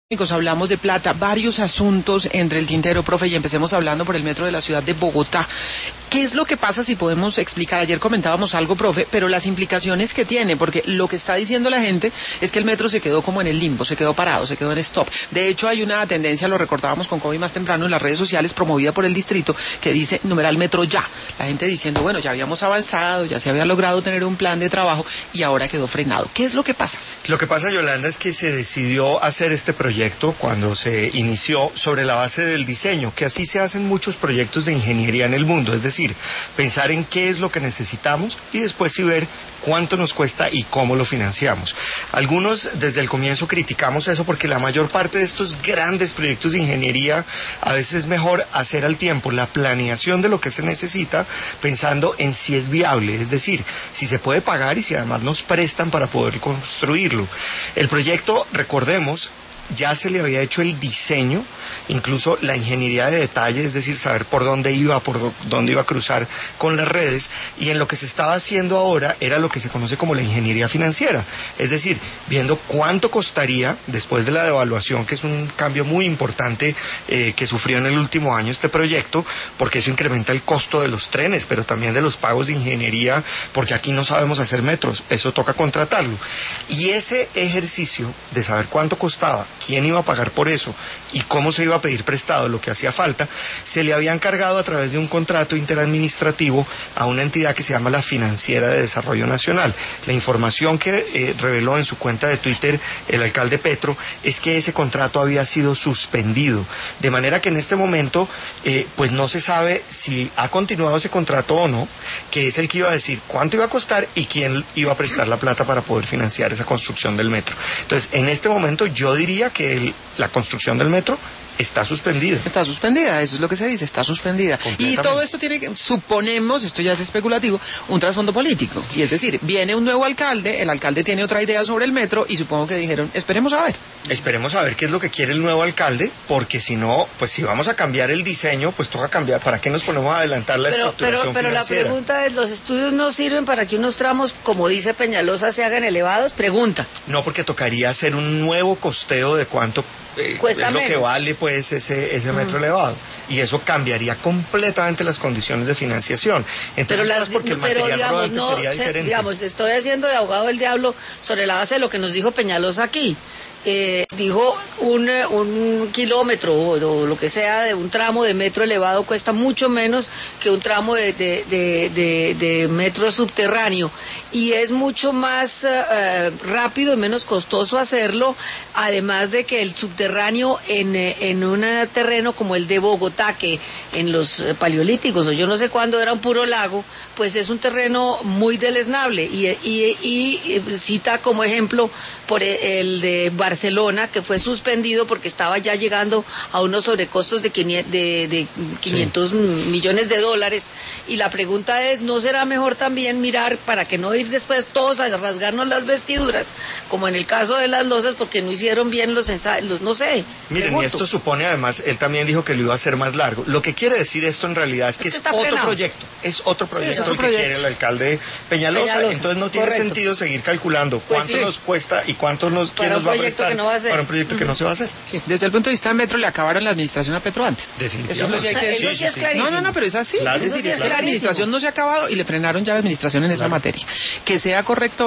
Hablamos de plata, varios asuntos entre el tintero, profe, y empecemos hablando por el metro de la ciudad de Bogotá. ¿Qué es lo que pasa si podemos explicar? Ayer comentábamos algo, profe, pero las implicaciones que tiene, porque lo que está diciendo la gente es que el metro se quedó como en el limbo, se quedó parado, se quedó en stop. De hecho, hay una tendencia, lo recordábamos con Kobe más temprano en las redes sociales, promovida por el distrito, que dice numeral metro ya. La gente diciendo, bueno, ya habíamos avanzado, ya se había logrado tener un plan de trabajo y ahora quedó frenado. ¿Qué es lo que pasa? Lo que pasa, Yolanda, es que se decidió hacer este proyecto cuando se inició sobre la base del diseño, que así se hacen muchos proyectos de ingeniería en el mundo, es decir, pensar en qué es lo que necesitamos y después sí ver cuánto nos cuesta y cómo lo financiamos. Algunos desde el comienzo criticamos eso porque la mayor parte de estos grandes proyectos de ingeniería a veces es mejor hacer al tiempo la planeación de lo que se necesita pensando en si es viable, es decir, si se puede pagar y si además nos prestan para poder construirlo. El proyecto, recordemos, ya se le había hecho el diseño, incluso la ingeniería de detalle, es decir, saber por dónde iba a cruzar con las redes, y en lo que se estaba haciendo ahora era lo que se conoce como la ingeniería financiera, es decir, viendo cuánto costaría después de la devaluación, que es un cambio muy importante que sufrió en el último año este proyecto, porque eso incrementa el costo de los trenes, pero también de los pagos de ingeniería, porque aquí no sabemos hacer metros, eso toca contratarlo. Y ese ejercicio de saber cuánto costaba, quién iba a pagar por eso y cómo se iba a pedir prestado lo que hacía falta, se le había encargado a través de un contrato interadministrativo a una entidad que se llama la Financiera de Desarrollo Nacional. La información que reveló en su cuenta de Twitter el alcalde Petro es que ese contrato había sido suspendido, de manera que en este momento pues no se sabe si ha continuado ese contrato o no, que es el que iba a decir cuánto iba a costar y quién iba a prestar la plata para poder financiar esa construcción del metro. Entonces, en este momento yo diría que la construcción del metro está suspendida. Está suspendida, eso es lo que se dice, está suspendida. Y todo esto tiene, suponemos, esto ya es especulativo, un trasfondo político. Y es decir, viene un nuevo alcalde, el alcalde tiene otra idea sobre el metro y supongo que dijeron, esperemos a ver. Esperemos a ver qué es lo que quiere el nuevo alcalde, porque si no, pues si vamos a cambiar el diseño, pues toca cambiar. ¿Para qué nos ponemos a adelantar la estructuración pero financiera? La pregunta es, ¿los estudios no sirven para que unos tramos, como dice Peñalosa, se hagan elevados? Pregunta. No, porque tocaría hacer un nuevo costeo de cuánto es lo que vale pues ese metro elevado, y eso cambiaría completamente las condiciones de financiación. Entonces, porque el material rodante sería diferente. Digamos, estoy haciendo de abogado del diablo sobre la base de lo que nos dijo Peñalosa aquí. Dijo un kilómetro o lo que sea de un tramo de metro elevado cuesta mucho menos que un tramo de metro subterráneo, y es mucho más rápido y menos costoso hacerlo, además de que el subterráneo en un terreno como el de Bogotá, que en los paleolíticos o yo no sé cuándo era un puro lago, pues es un terreno muy deleznable, y cita como ejemplo por el de Barcelona, que fue suspendido porque estaba ya llegando a unos sobrecostos de 500 millones de dólares, y la pregunta es, ¿no será mejor también mirar para que no ir después todos a rasgarnos las vestiduras, como en el caso de las losas, porque no hicieron bien los ensayos, no sé? Miren, y esto supone además, él también dijo que lo iba a hacer más largo. Lo que quiere decir esto en realidad es que es otro proyecto, el que quiere el alcalde Peñalosa. Entonces no tiene sentido seguir calculando cuánto nos cuesta y cuánto nos va a prestar para un proyecto que no se va a hacer. Sí. Desde el punto de vista de metro le acabaron la administración a Petro antes. Definitivamente. Eso es lo que hay que decir. Eso sí es clarísimo. No, pero es así. Claro, es decir, la administración no se ha acabado y le frenaron ya la administración en esa materia. Que sea correcto